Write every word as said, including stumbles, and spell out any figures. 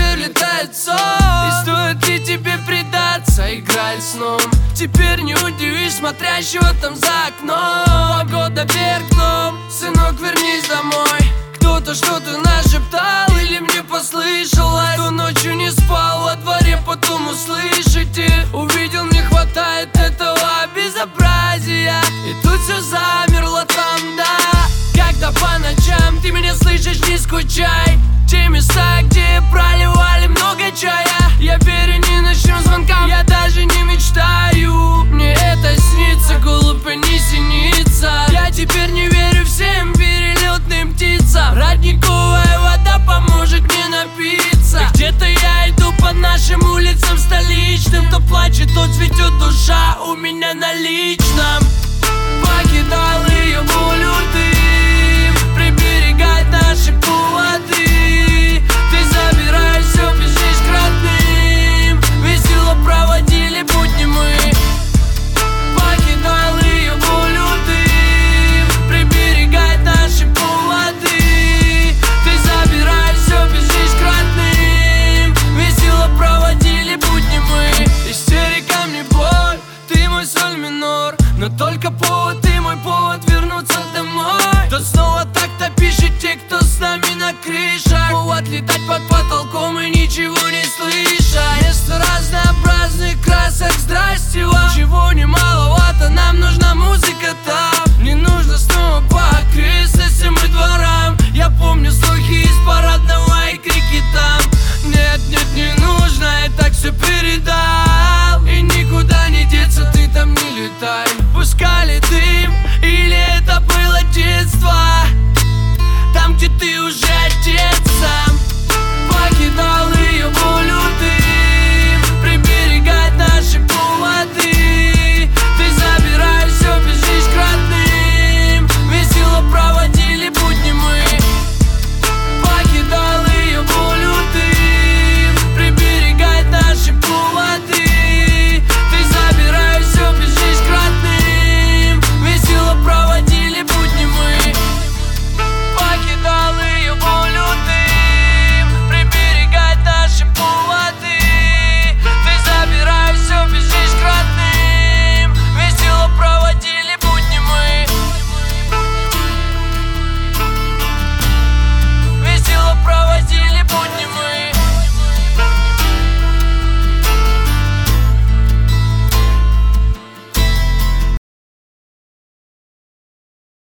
вылетает сон. И стоит ли тебе предаться, играть сном? Теперь не удивишь смотрящего там за окном. Погода вверх дном, сынок, вернись домой. Кто-то что-то нашептал или мне послышалось. Кто ночью не спал во дворе, потом услышите. Увидел, не хватает этого безобразия. И тут все за